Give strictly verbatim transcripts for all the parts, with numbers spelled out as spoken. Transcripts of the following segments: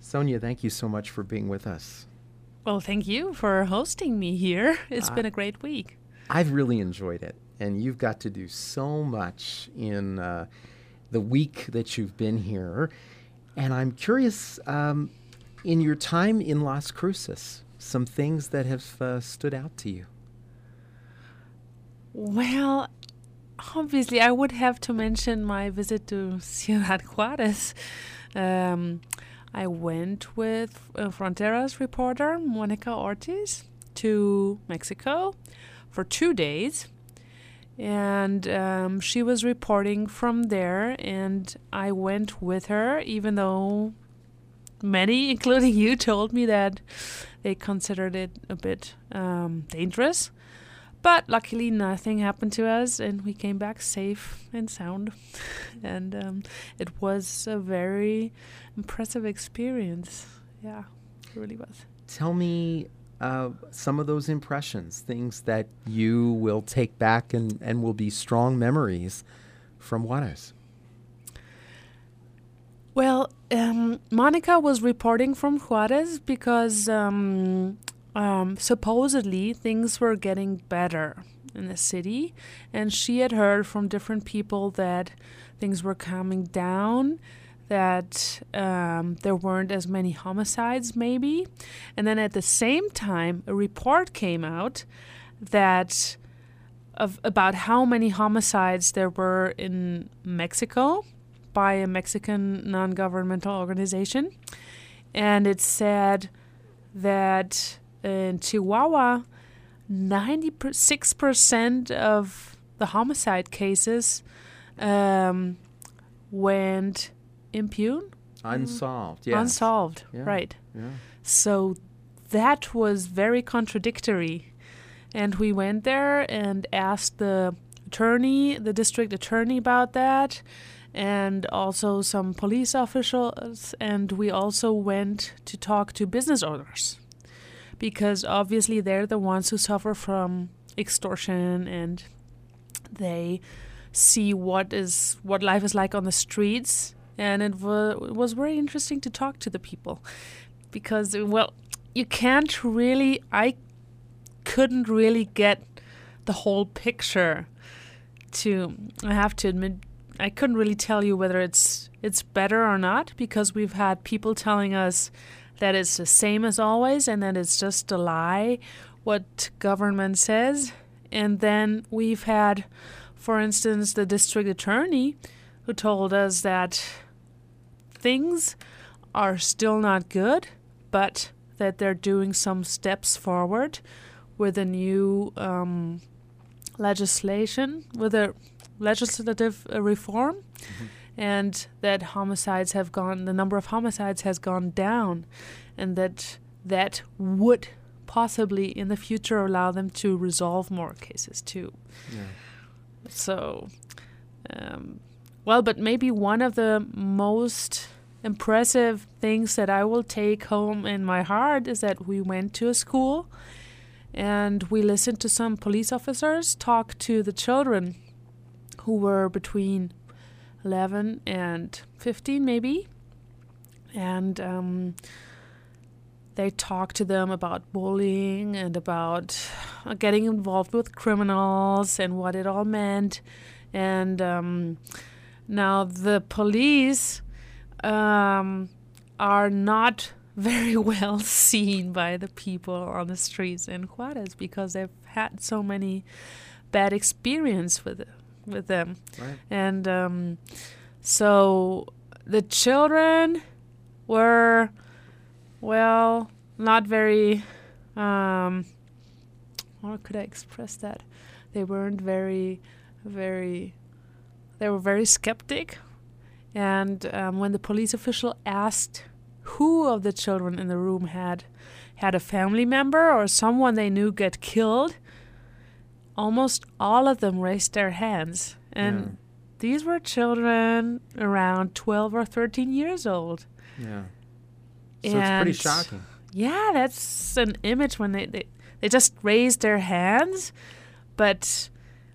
Sonia, thank you so much for being with us. Well, thank you for hosting me here. It's Uh, been a great week. I've really enjoyed it, and you've got to do so much in uh, the week that you've been here. And I'm curious, um, in your time in Las Cruces, some things that have uh, stood out to you. Well, obviously, I would have to mention my visit to Ciudad Juarez. Um, I went with uh, Fronteras reporter Monica Ortiz to Mexico for two days. And um, she was reporting from there, and I went with her, even though many, including you, told me that they considered it a bit um, dangerous. But luckily, nothing happened to us, and we came back safe and sound. and um, it was a very impressive experience. Yeah, it really was. Tell me uh, some of those impressions, things that you will take back and, and will be strong memories from Juarez. Well, um, Monica was reporting from Juarez because um, um, supposedly things were getting better in the city, and she had heard from different people that things were calming down, that um, there weren't as many homicides maybe. And then at the same time, a report came out that of about how many homicides there were in Mexico by a Mexican non-governmental organization. And it said that in Chihuahua, ninety-six percent of the homicide cases um, went impune. Unsolved, yes. Unsolved, Yeah, right. Yeah. So that was very contradictory. And we went there and asked the attorney, the district attorney, about that, and also some police officials. And we also went to talk to business owners, because obviously they're the ones who suffer from extortion, and they see what is what life is like on the streets. And it, wa- it was very interesting to talk to the people, because, well, you can't really, I couldn't really get the whole picture. To, I have to admit, I couldn't really tell you whether it's it's better or not, because we've had people telling us that it's the same as always and that it's just a lie what government says. And then we've had, for instance, the district attorney who told us that things are still not good, but that they're doing some steps forward with a new um, legislation, with a legislative uh, reform, mm-hmm. and that homicides have gone, the number of homicides has gone down, and that that would possibly in the future allow them to resolve more cases too. Yeah. So, um, well, but maybe one of the most impressive things that I will take home in my heart is that we went to a school and we listened to some police officers talk to the children who were between eleven and fifteen maybe. And um, they talked to them about bullying and about uh, getting involved with criminals and what it all meant. And um, now the police um, are not very well seen by the people on the streets in Juarez, because they've had so many bad experience with it, with them. Right. And um, so the children were, well, not very, um, how could I express that? They weren't very, very, they were very skeptic. And um, when the police official asked who of the children in the room had had a family member or someone they knew get killed, almost all of them raised their hands. And yeah. These were children around twelve or thirteen years old. Yeah. So and it's pretty shocking. Yeah, that's an image when they, they, they just raised their hands. But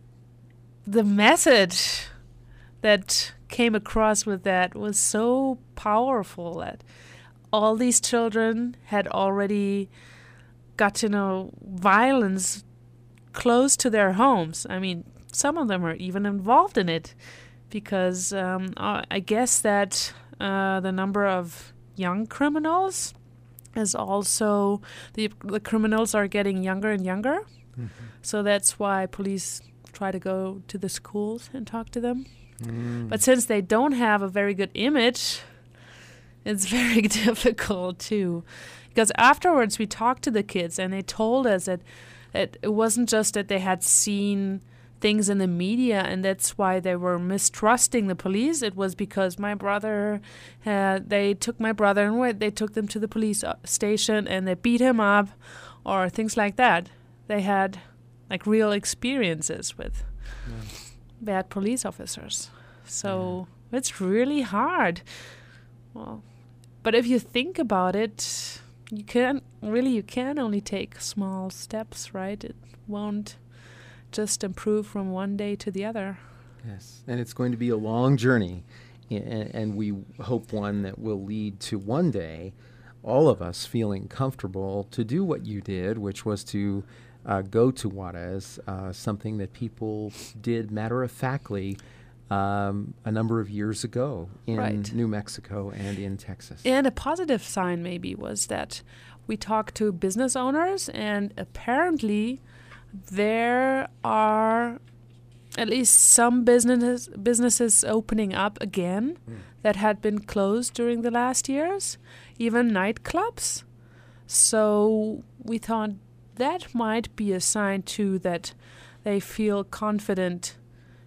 the message that came across with that was so powerful that all these children had already got to know violence close to their homes. I mean, some of them are even involved in it because um, I guess that uh, the number of young criminals is also, the, the criminals are getting younger and younger. Mm-hmm. So that's why police try to go to the schools and talk to them. Mm. But since they don't have a very good image, it's very difficult too. Because afterwards we talked to the kids and they told us that, that it wasn't just that they had seen things in the media and that's why they were mistrusting the police. It was because my brother, had, they took my brother and went, they took them to the police station and they beat him up or things like that. They had like real experiences with yeah. bad police officers. So yeah. it's really hard. Well, but if you think about it, you can really you can only take small steps, right? It won't just improve from one day to the other. Yes, and it's going to be a long journey, and, and we hope one that will lead to one day all of us feeling comfortable to do what you did, which was to uh, go to Juarez, uh, something that people did matter-of-factly Um, a number of years ago in right. New Mexico and in Texas. And a positive sign maybe was that we talked to business owners and apparently there are at least some businesses businesses opening up again mm. that had been closed during the last years, even nightclubs. So we thought that might be a sign too that they feel confident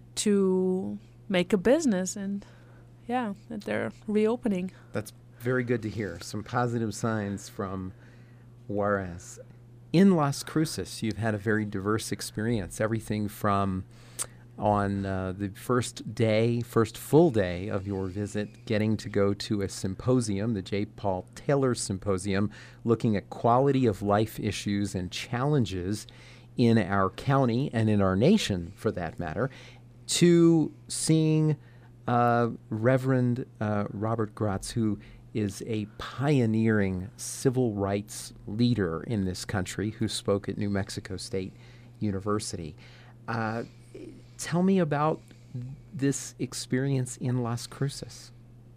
to make a business and yeah, that they're reopening. That's very good to hear. Some positive signs from Juarez. In Las Cruces, you've had a very diverse experience. Everything from on uh, the first day, first full day of your visit, getting to go to a symposium, the J. Paul Taylor Symposium, looking at quality of life issues and challenges in our county and in our nation, for that matter, to seeing uh, Reverend uh, Robert Gratz, who is a pioneering civil rights leader in this country, who spoke at New Mexico State University. Uh, tell me about this experience in Las Cruces.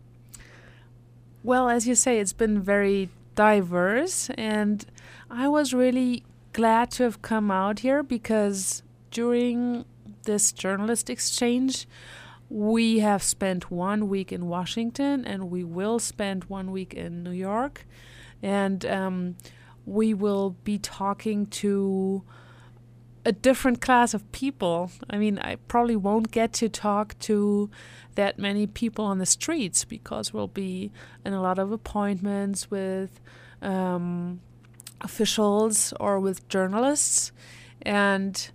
Well, as you say, it's been very diverse, and I was really glad to have come out here because during this journalist exchange, we have spent one week in Washington and we will spend one week in New York. And um, we will be talking to a different class of people. I mean, I probably won't get to talk to that many people on the streets because we'll be in a lot of appointments with um, officials or with journalists. And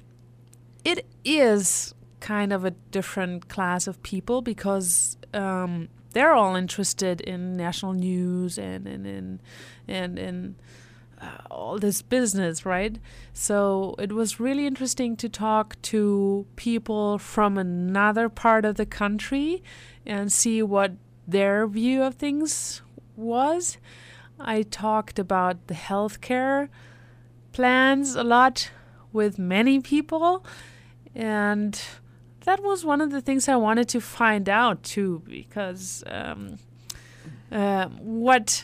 it is kind of a different class of people because um, they're all interested in national news and in and, and in uh, all this business, right? So it was really interesting to talk to people from another part of the country and see what their view of things was. I talked about the healthcare plans a lot with many people. And that was one of the things I wanted to find out, too, because um, uh, what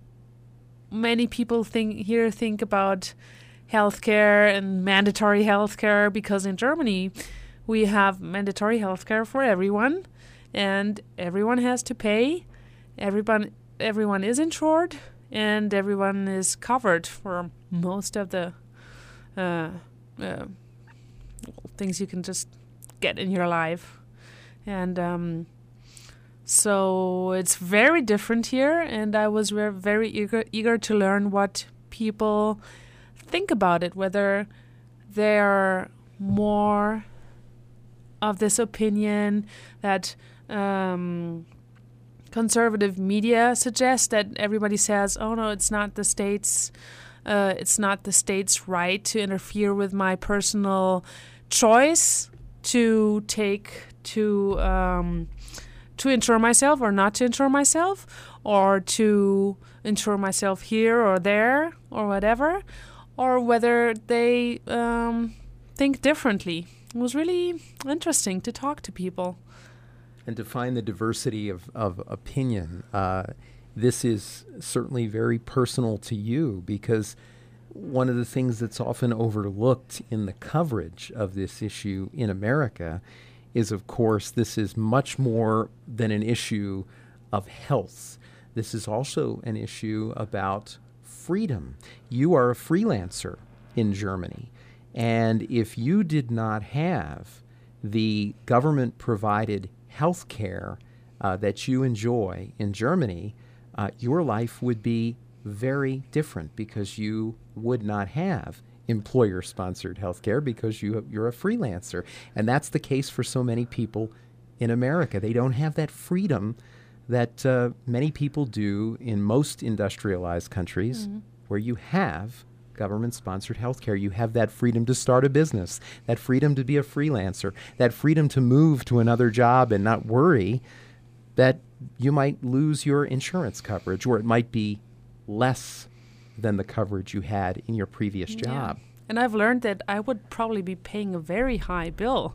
many people think here think about healthcare and mandatory healthcare, because in Germany we have mandatory healthcare for everyone, and everyone has to pay. Everyone, everyone is insured, and everyone is covered for most of the uh, uh, things you can just get in your life. And um, so it's very different here, and I was re- very eager, eager to learn what people think about it, whether they're more of this opinion that um, conservative media suggests, that everybody says, oh no, it's not the state's uh, it's not the state's right to interfere with my personal choice to take to um, to insure myself or not to insure myself, or to insure myself here or there or whatever, or whether they um, think differently. It was really interesting to talk to people. And to find the diversity of, of opinion. Uh, this is certainly very personal to you, because one of the things that's often overlooked in the coverage of this issue in America is, of course, this is much more than an issue of health. This is also an issue about freedom. You are a freelancer in Germany, and if you did not have the government-provided health care uh, that you enjoy in Germany, uh, your life would be very different, because you would not have employer-sponsored health care because you, you're a freelancer. And that's the case for so many people in America. They don't have that freedom that uh, many people do in most industrialized countries, mm-hmm. where you have government-sponsored health care. You have that freedom to start a business, that freedom to be a freelancer, that freedom to move to another job and not worry that you might lose your insurance coverage, or it might be less than the coverage you had in your previous job. Yeah. And I've learned that I would probably be paying a very high bill.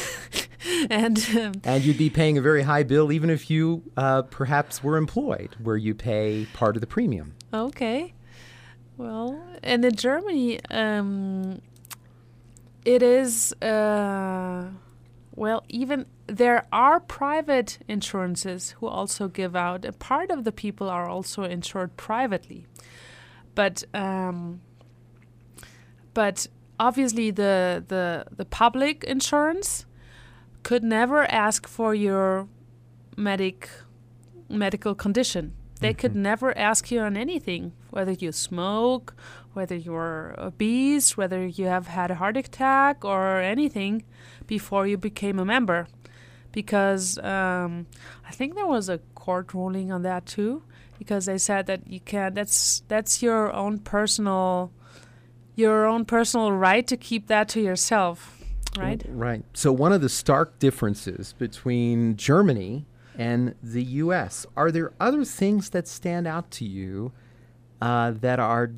and um, and you'd be paying a very high bill even if you uh, perhaps were employed, where you pay part of the premium. Okay. Well, and in Germany, um, it is, uh, well, even there are private insurances who also give out. A part of the people are also insured privately. But um, but obviously the, the the public insurance could never ask for your medic medical condition. They mm-hmm. could never ask you on anything, whether you smoke, whether you're obese, whether you have had a heart attack or anything before you became a member. Because um, I think there was a court ruling on that too, because they said that you can't, that's that's your own personal your own personal right to keep that to yourself, right? Right. So one of the stark differences between Germany and the U S, are there other things that stand out to you uh, that are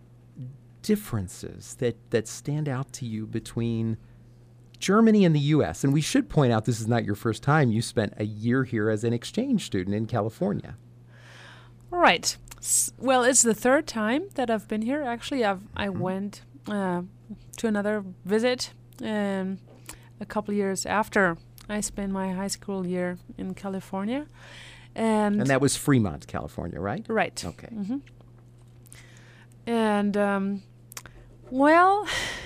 differences that, that stand out to you between Germany and the U S? And we should point out this is not your first time. You spent a year here as an exchange student in California. Right. S- well, it's the third time that I've been here. Actually, I've I mm-hmm. went uh, to another visit um, a couple of years after I spent my high school year in California. And, and that was Fremont, California, right? Right. Okay. Mm-hmm. And, um, well,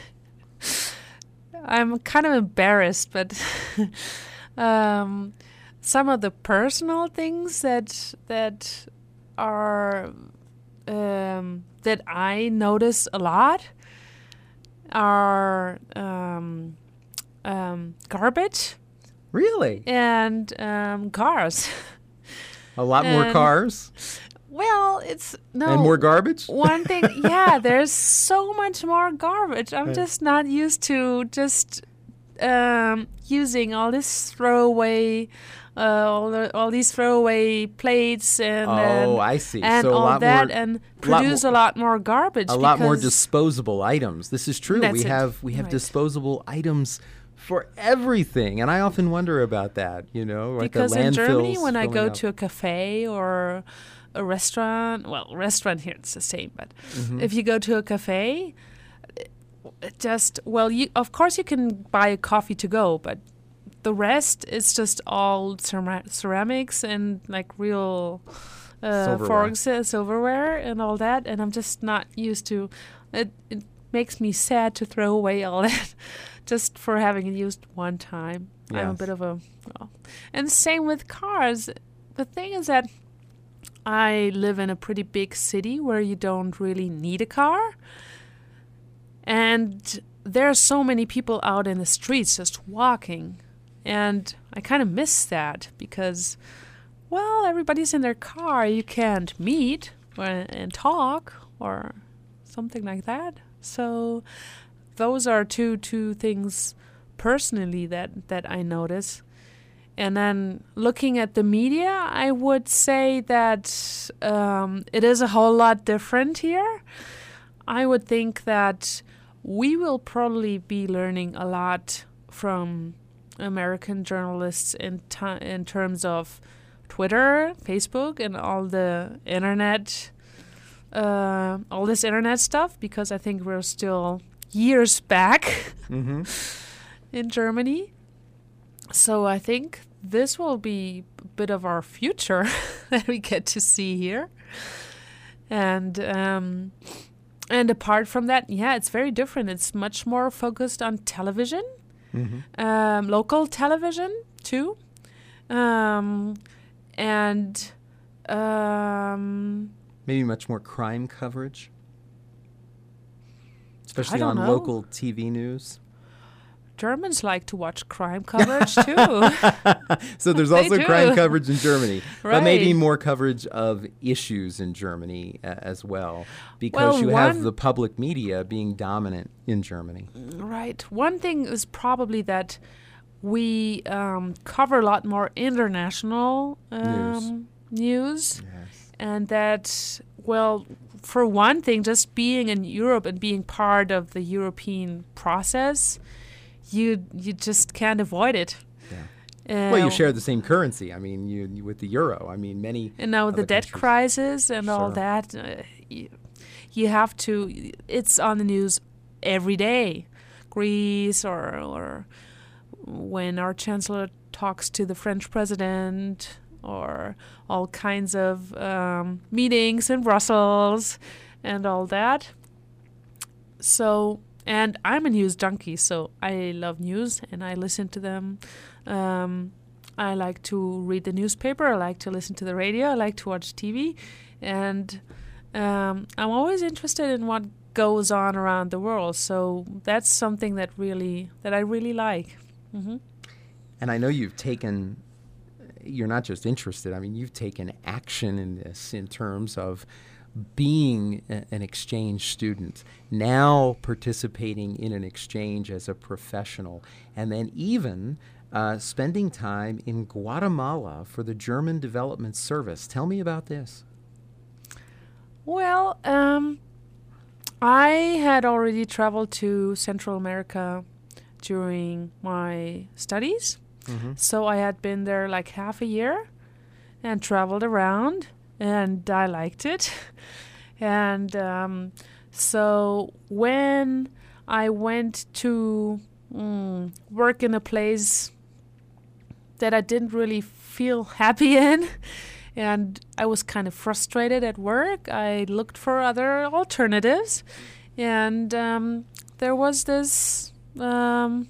I'm kind of embarrassed, but um, some of the personal things that that are um, that I notice a lot are um, um, garbage. Really? And um, cars. A lot more and, cars? Well, it's no. And more garbage? One thing, yeah, there's so much more garbage. I'm right. just not used to just um, using all this throwaway, uh, all, the, all these throwaway plates and oh, and, I see. and so all a lot that, more, and produce lot a lot more garbage. A lot more disposable items. This is true. That's we it. have we have right. disposable items for everything, and I often wonder about that. You know, like because the in Germany, landfills when I go up. to a cafe or a restaurant, well, restaurant here it's the same, but mm-hmm. if you go to a cafe, it just well, you of course you can buy a coffee to go, but the rest is just all cera- ceramics and like real uh, silverware. forks, uh, silverware, and all that, and I'm just not used to it. It makes me sad to throw away all that just for having it used one time. Yes. I'm a bit of a, well, and same with cars. The thing is that I live in a pretty big city where you don't really need a car. And there are so many people out in the streets just walking. And I kind of miss that because, well, everybody's in their car. You can't meet or, and talk or something like that. So those are two two things personally that, that I notice. And then looking at the media, I would say that um, it is a whole lot different here. I would think that we will probably be learning a lot from American journalists in t- in terms of Twitter, Facebook, and all the internet, uh, all this internet stuff, because I think we're still years back Mm-hmm. in Germany. So I think this will be a bit of our future that we get to see here. And um, and apart from that, yeah, it's very different. It's much more focused on television, Mm-hmm. um, local television too, um, and um, Maybe much more crime coverage, especially don't on know. local T V news. Germans like to watch crime coverage too. So there's They also do. crime coverage in Germany, but maybe Right. more coverage of issues in Germany uh, as well, because Well, you have one- the public media being dominant in Germany. Right. One thing is probably that we um, cover a lot more international um, news. Yes. And that, well, for one thing, just being in Europe and being part of the European process, you you just can't avoid it. Yeah. Well, you Uh, share the same currency. I mean, you, you with the euro. I mean, many. And now the other debt countries. crisis and all Sure. that, uh, you, you have to. It's on the news every day. Greece, or or when our chancellor talks to the French president, or all kinds of um, meetings in Brussels, and all that. So, and I'm a news junkie, so I love news and I listen to them. Um, I like to read the newspaper. I like to listen to the radio. I like to watch T V, and um, I'm always interested in what goes on around the world. So that's something that really that I really like. Hmm. And I know you've taken. You're not just interested. I mean, you've taken action in this in terms of being a, an exchange student, now participating in an exchange as a professional, and then even uh, spending time in Guatemala for the German Development Service. Tell me about this. Well, um, I had already traveled to Central America during my studies. Mm-hmm. So I had been there like half a year and traveled around, and I liked it. And um, so when I went to mm, work in a place that I didn't really feel happy in, and I was kind of frustrated at work, I looked for other alternatives. And um, there was this um,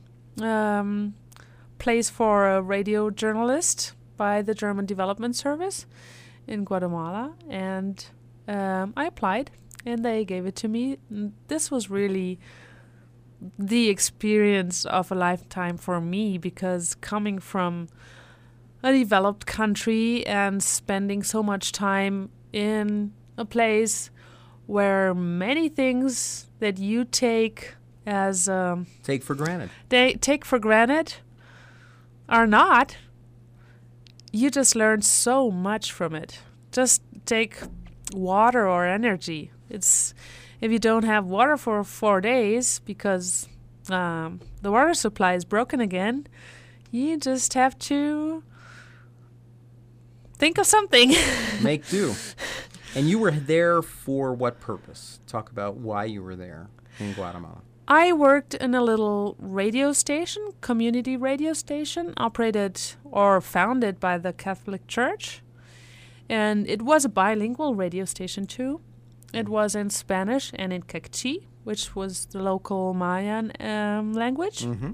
um, place for a radio journalist by the German Development Service in Guatemala, and um, I applied, and they gave it to me. And this was really the experience of a lifetime for me, because coming from a developed country and spending so much time in a place where many things that you take as um, Take for granted. they take for granted are not, you just learn so much from it. Just take water or energy. It's if you don't have water for four days because um, the water supply is broken again, you just have to think of something. Make do. And you were there for what purpose? Talk about why you were there in Guatemala. I worked in a little radio station, community radio station, operated or founded by the Catholic Church. And it was a bilingual radio station too. It was in Spanish and in Kekchi, which was the local Mayan um, language. Mm-hmm.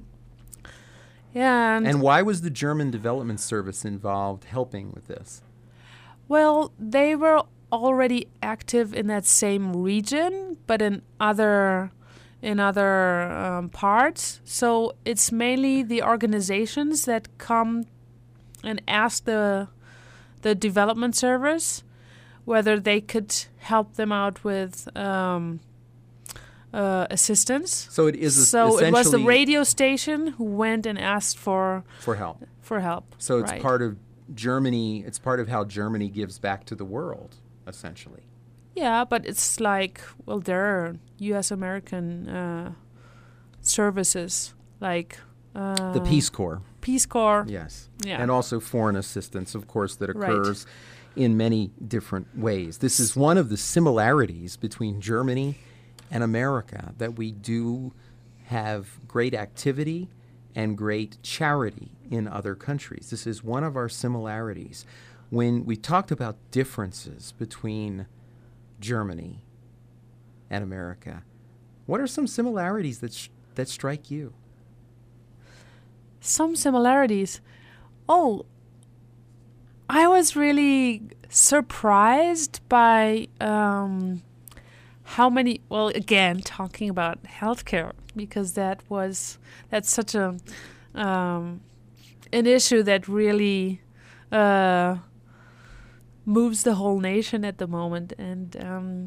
And, And why was the German Development Service involved helping with this? well, they were already active in that same region, but in other in other um, parts. So it's mainly the organizations that come and ask the the development service whether they could help them out with um, uh, assistance. So it is So it was the essentially radio station who went and asked for for help. for help. So it's right. part of Germany. It's part of how Germany gives back to the world, essentially. Yeah, but it's like, well, there are U S American uh, services like uh, The Peace Corps. Peace Corps. Yes. Yeah. And also foreign assistance, of course, that Right. occurs in many different ways. This is one of the similarities between Germany and America, that we do have great activity and great charity in other countries. This is one of our similarities. When we talked about differences between Germany and America, what are some similarities that sh- that strike you? Some similarities. Oh, I was really surprised by um, how many. Well, again, talking about healthcare, because that was that's such a um, an issue that really uh, moves the whole nation at the moment, and um,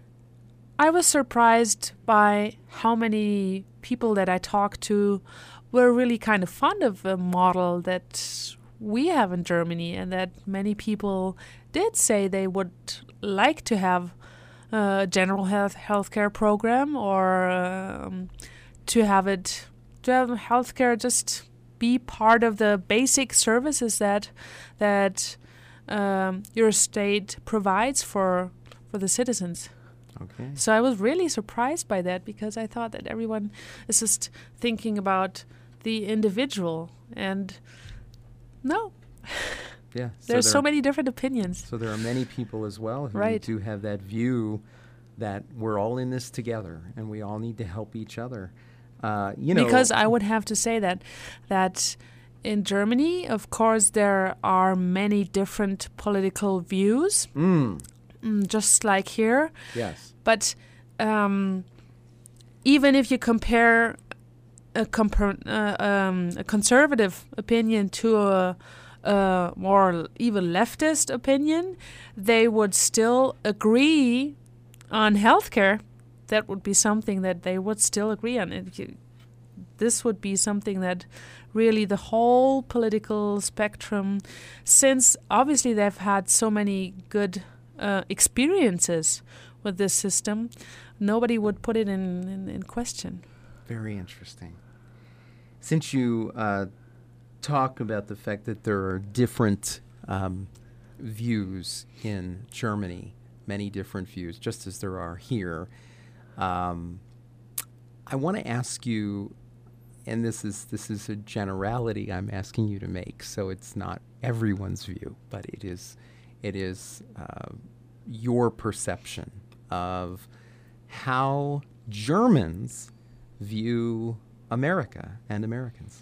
I was surprised by how many people that I talked to were really kind of fond of a model that we have in Germany, and that many people did say they would like to have a general health healthcare program, or um, to have it to have healthcare just be part of the basic services that that um, your state provides for for the citizens. Okay. So I was really surprised by that, because I thought that everyone is just thinking about the individual, and no, Yeah. there's there, so many different opinions. So there are many people as well who Right. do have that view that we're all in this together and we all need to help each other. Uh, you know, Because I would have to say that that in Germany, of course, there are many different political views, Mm, mm, just like here. yes. But um, even if you compare a, compar- uh, um, a conservative opinion to a, a more even leftist opinion, they would still agree on healthcare. That would be something that they would still agree on. It, you, this would be something that really the whole political spectrum, since obviously they've had so many good uh, experiences with this system, nobody would put it in, in, in question. Very interesting. Since you uh, talk about the fact that there are different um, views in Germany, many different views, just as there are here, um, I want to ask you, and this is this is a generality I'm asking you to make, so it's not everyone's view, but it is it is uh, your perception of how Germans view America and Americans.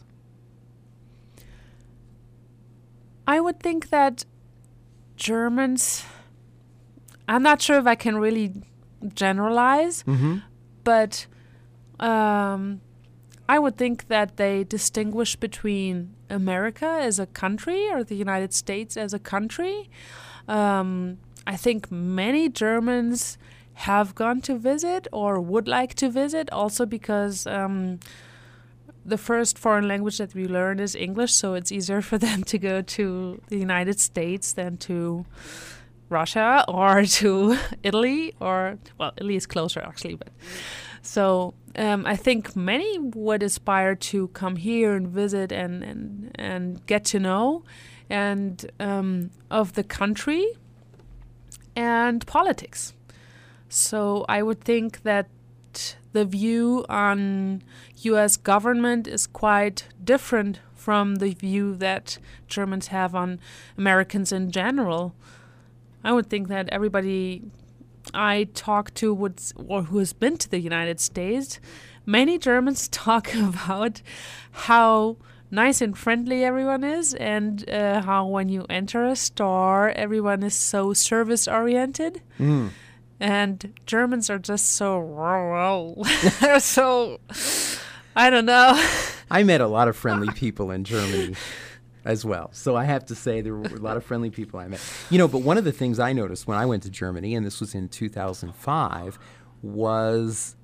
I would think that Germans, I'm not sure if I can really generalize, Mm-hmm. but um, I would think that they distinguish between America as a country or the United States as a country. Um, I think many Germans have gone to visit or would like to visit, also because um, the first foreign language that we learn is English, so it's easier for them to go to the United States than to Russia or to Italy, or, well, Italy is closer actually, but so um, I think many would aspire to come here and visit and, and, and get to know and um, of the country and politics. So I would think that the view on U S government is quite different from the view that Germans have on Americans in general. I would think that everybody I talk to would, or who has been to the United States, many Germans talk about how nice and friendly everyone is, and uh, how when you enter a store, everyone is so service-oriented. Mm. And Germans are just so, so, I don't know. I met a lot of friendly people in Germany as well. So I have to say there were a lot of friendly people I met. You know, but one of the things I noticed when I went to Germany, and this was in two thousand five, was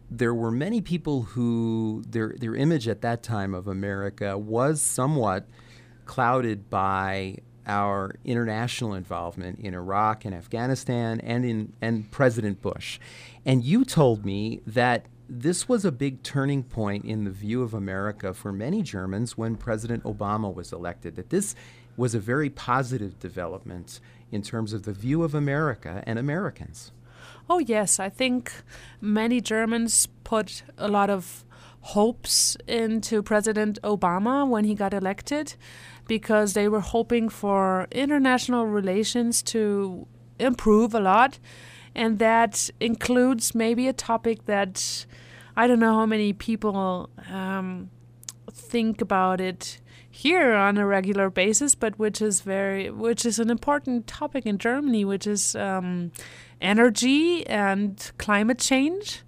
there were many people who their their image at that time of America was somewhat clouded by our international involvement in Iraq and Afghanistan and in and President Bush. And you told me that this was a big turning point in the view of America for many Germans when President Obama was elected, that this was a very positive development in terms of the view of America and Americans. Oh, yes. I think many Germans put a lot of hopes into President Obama when he got elected because they were hoping for international relations to improve a lot. And that includes maybe a topic that I don't know how many people um, think about it here on a regular basis, but which is very, which is an important topic in Germany, which is um, energy and climate change.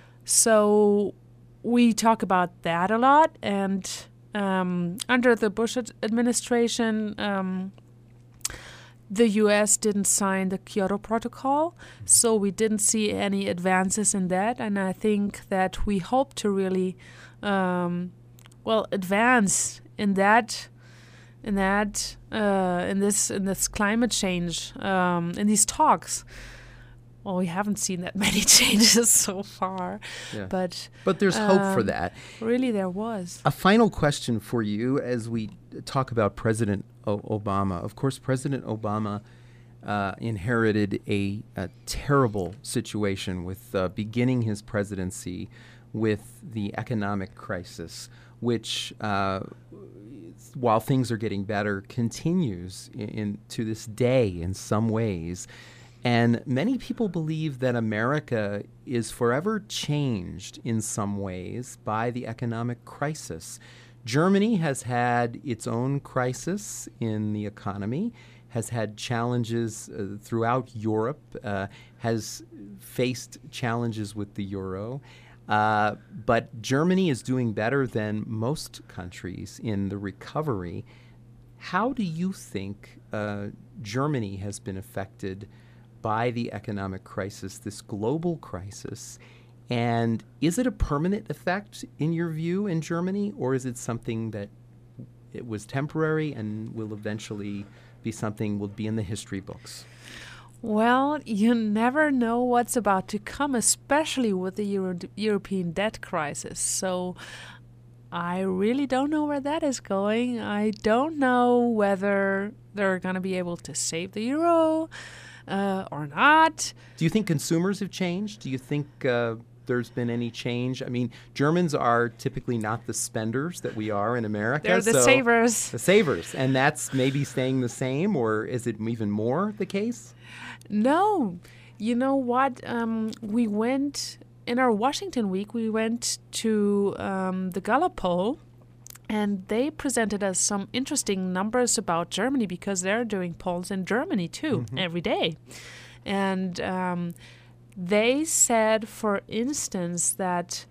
So we talk about that a lot. And um, under the Bush ad- administration, um, the U S didn't sign the Kyoto Protocol, so we didn't see any advances in that. And I think that we hope to really, um, well, advance in that, in that, uh, in this, in this climate change, um, in these talks. Well, we haven't seen that many changes so far, Yeah. but But there's um, hope for that. Really, there was. A final question for you as we talk about President o- Obama. Of course, President Obama uh, inherited a, a terrible situation with uh, beginning his presidency with the economic crisis, which, uh, while things are getting better, continues in, in to this day in some ways. And many people believe that America is forever changed in some ways by the economic crisis. Germany has had its own crisis in the economy, has had challenges uh, throughout Europe, uh, has faced challenges with the euro. Uh, but Germany is doing better than most countries in the recovery. How do you think uh, Germany has been affected by the economic crisis, this global crisis? And is it a permanent effect in your view in Germany, or is it something that it was temporary and will eventually be something will be in the history books? Well, you never know what's about to come, especially with the Euro- European debt crisis. So I really don't know where that is going. I don't know whether they're going to be able to save the euro uh, or not. Do you think consumers have changed? Do you think uh, there's been any change? I mean, Germans are typically not the spenders that we are in America. They're the so savers. The savers. And that's maybe staying the same, or is it even more the case? No. You know what? Um, we went, in our Washington week, we went to um, the Gallup poll, and they presented us some interesting numbers about Germany because they're doing polls in Germany too, mm-hmm. every day. And um, they said, for instance, that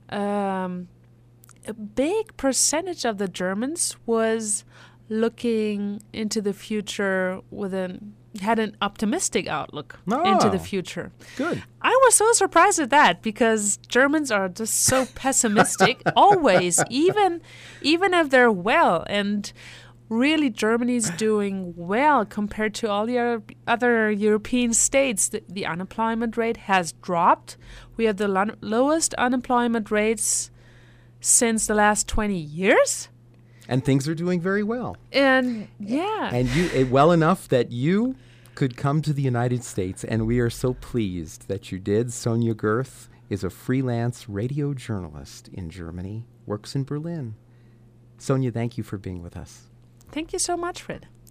um, a big percentage of the Germans was looking into the future with an had an optimistic outlook oh, into the future. Good. I was so surprised at that because Germans are just so pessimistic always, even even if they're well. And really, Germany's doing well compared to all the other European states. The, the unemployment rate has dropped. We have the lo- lowest unemployment rates since the last twenty years. And things are doing very well. And yeah. And you uh, well enough that you could come to the United States, and we are so pleased that you did. Sonja Gerth is a freelance radio journalist in Germany, works in Berlin. Sonja, thank you for being with us. Thank you so much, Fred.